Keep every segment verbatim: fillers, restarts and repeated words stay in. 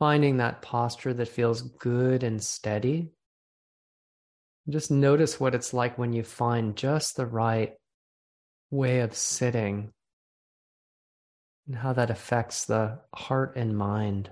finding that posture that feels good and steady. Just notice what it's like when you find just the right way of sitting and how that affects the heart and mind.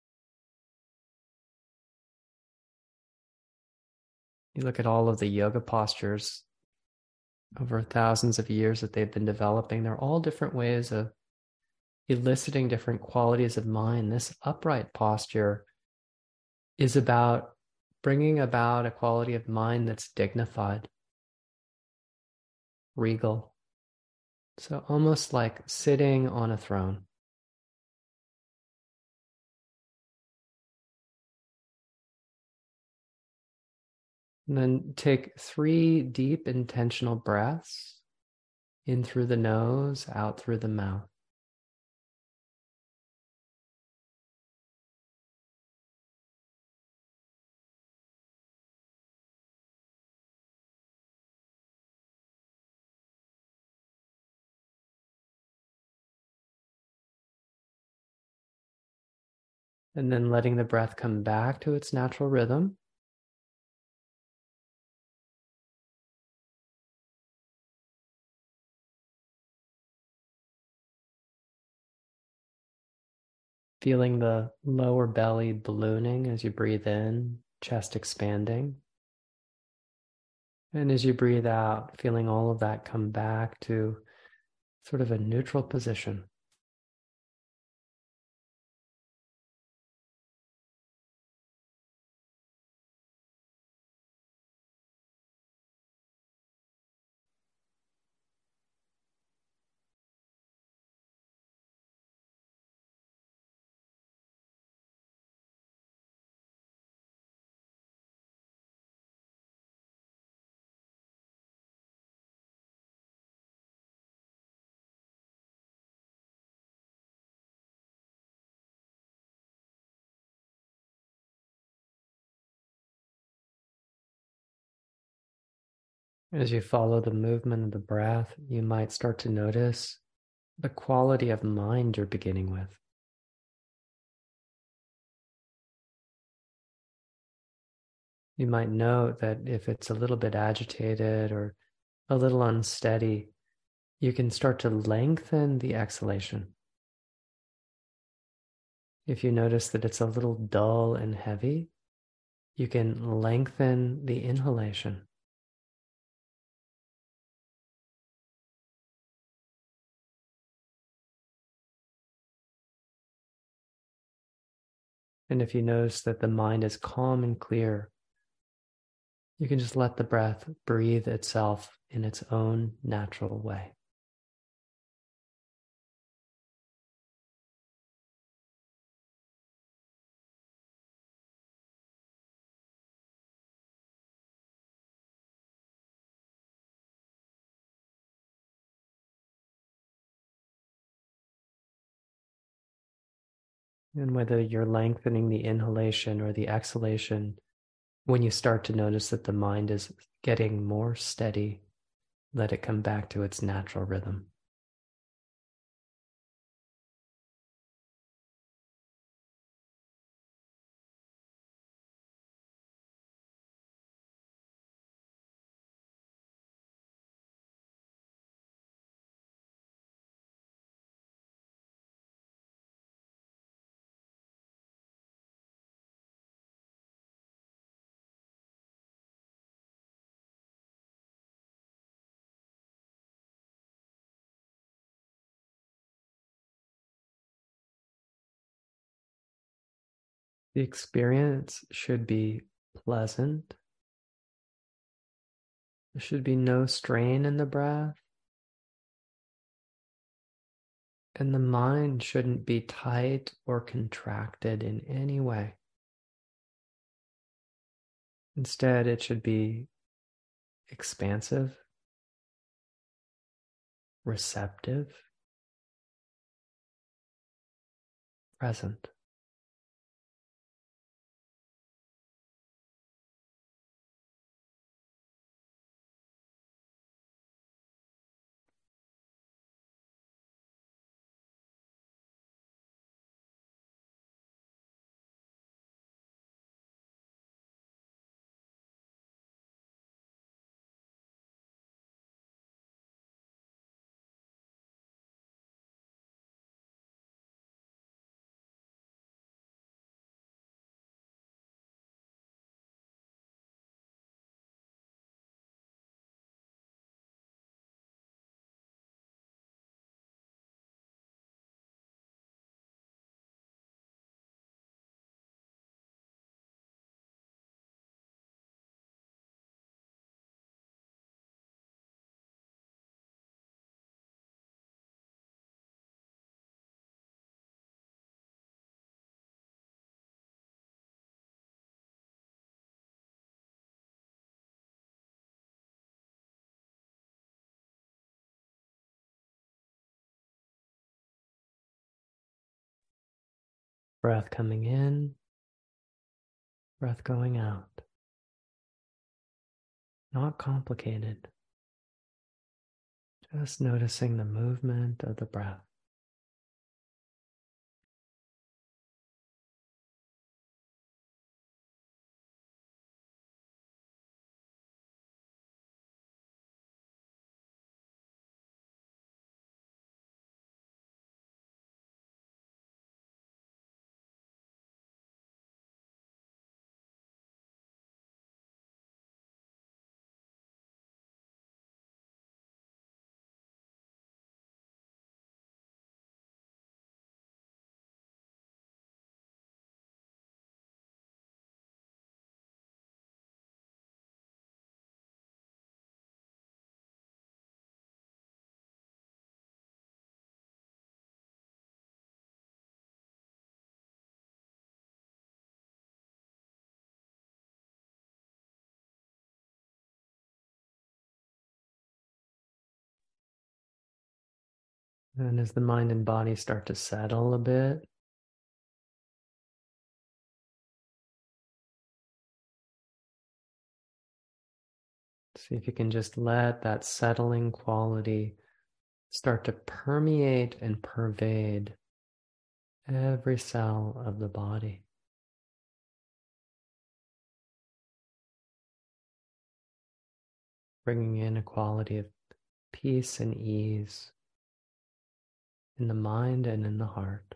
You look at all of the yoga postures over thousands of years that they've been developing, they're all different ways of eliciting different qualities of mind. This upright posture is about bringing about a quality of mind that's dignified, regal. So almost like sitting on a throne. And then take three deep intentional breaths in through the nose, out through the mouth. And then letting the breath come back to its natural rhythm. Feeling the lower belly ballooning as you breathe in, chest expanding. And as you breathe out, feeling all of that come back to sort of a neutral position. As you follow the movement of the breath, you might start to notice the quality of mind you're beginning with. You might note that if it's a little bit agitated or a little unsteady, you can start to lengthen the exhalation. If you notice that it's a little dull and heavy, you can lengthen the inhalation. And if you notice that the mind is calm and clear, you can just let the breath breathe itself in its own natural way. And whether you're lengthening the inhalation or the exhalation, when you start to notice that the mind is getting more steady, let it come back to its natural rhythm. The experience should be pleasant. There should be no strain in the breath. And the mind shouldn't be tight or contracted in any way. Instead, it should be expansive, receptive, present. Breath coming in, breath going out. Not complicated. Just noticing the movement of the breath. And as the mind and body start to settle a bit, see if you can just let that settling quality start to permeate and pervade every cell of the body. Bringing in a quality of peace and ease in the mind and in the heart.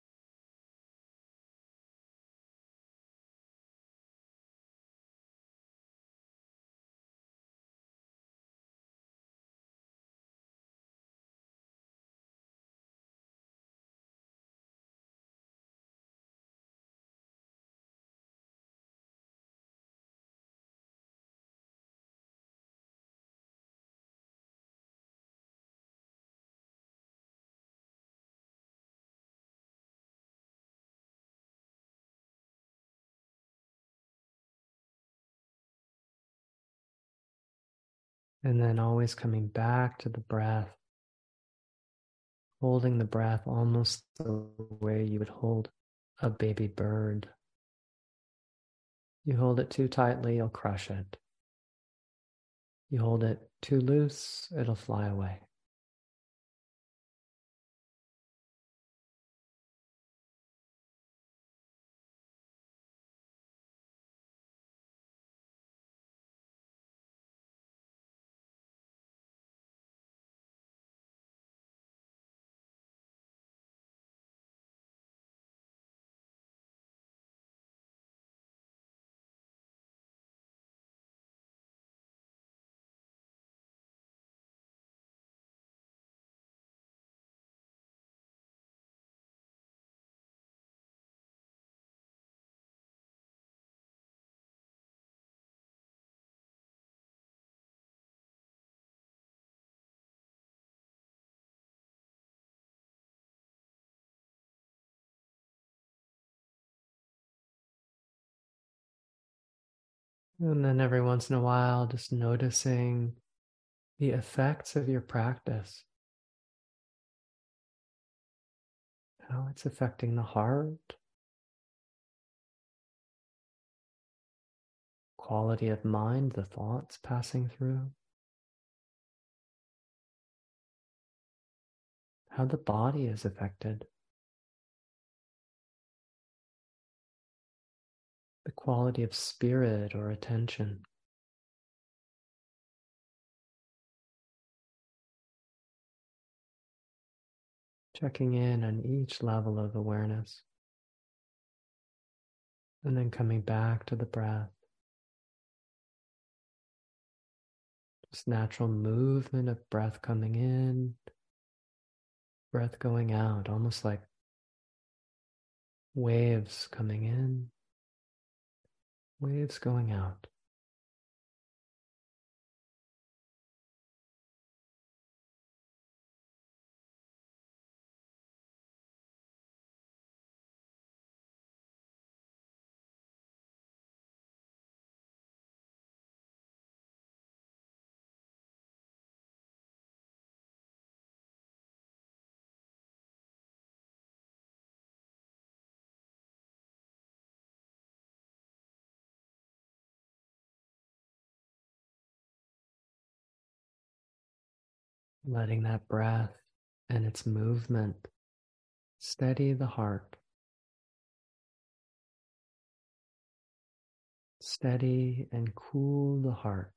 And then always coming back to the breath, holding the breath almost the way you would hold a baby bird. You hold it too tightly, you'll crush it. You hold it too loose, it'll fly away. And then every once in a while, just noticing the effects of your practice, how it's affecting the heart, quality of mind, the thoughts passing through, how the body is affected, the quality of spirit or attention. Checking in on each level of awareness, and then coming back to the breath. Just natural movement of breath coming in, breath going out, almost like waves coming in, waves going out. letting that breath and its movement steady the heart, steady and cool the heart.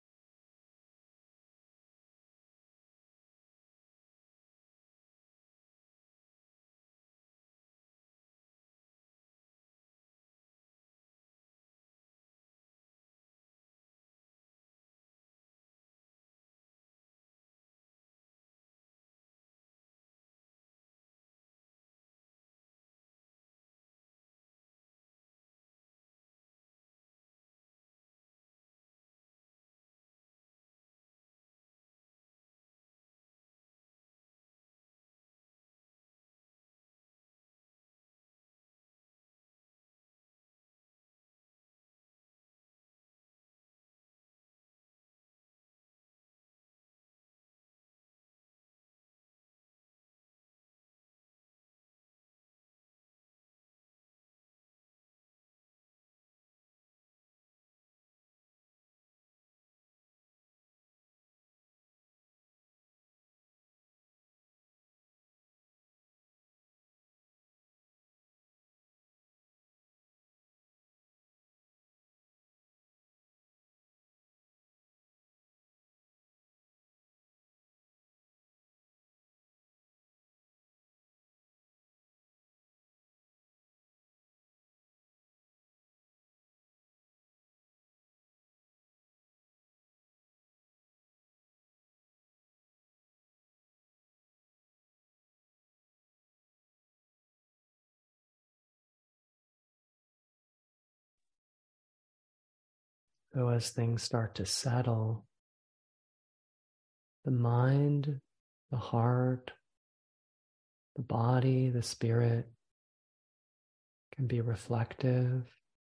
So as things start to settle, the mind, the heart, the body, the spirit can be reflective,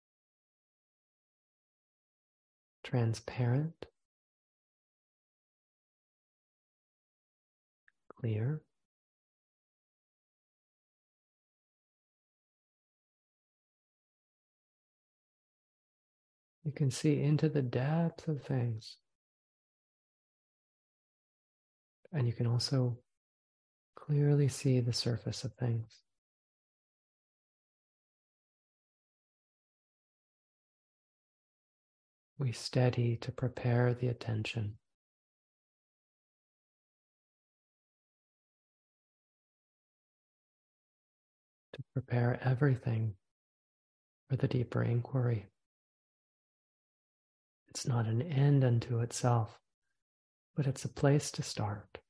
transparent, clear. You can see into the depth of things. And you can also clearly see the surface of things. We steady to prepare the attention. To prepare everything for the deeper inquiry. It's not an end unto itself, but it's a place to start.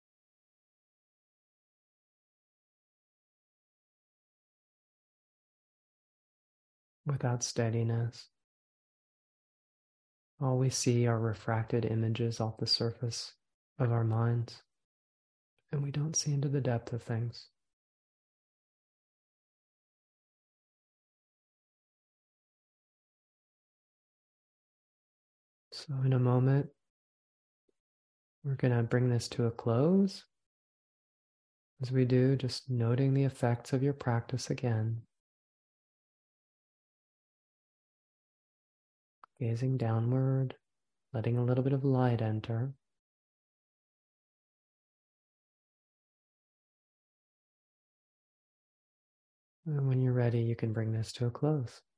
Without steadiness, all we see are refracted images off the surface of our minds, and we don't see into the depth of things. So in a moment, we're going to bring this to a close. As we do, just noting the effects of your practice again. Gazing downward, letting a little bit of light enter. And when you're ready, you can bring this to a close.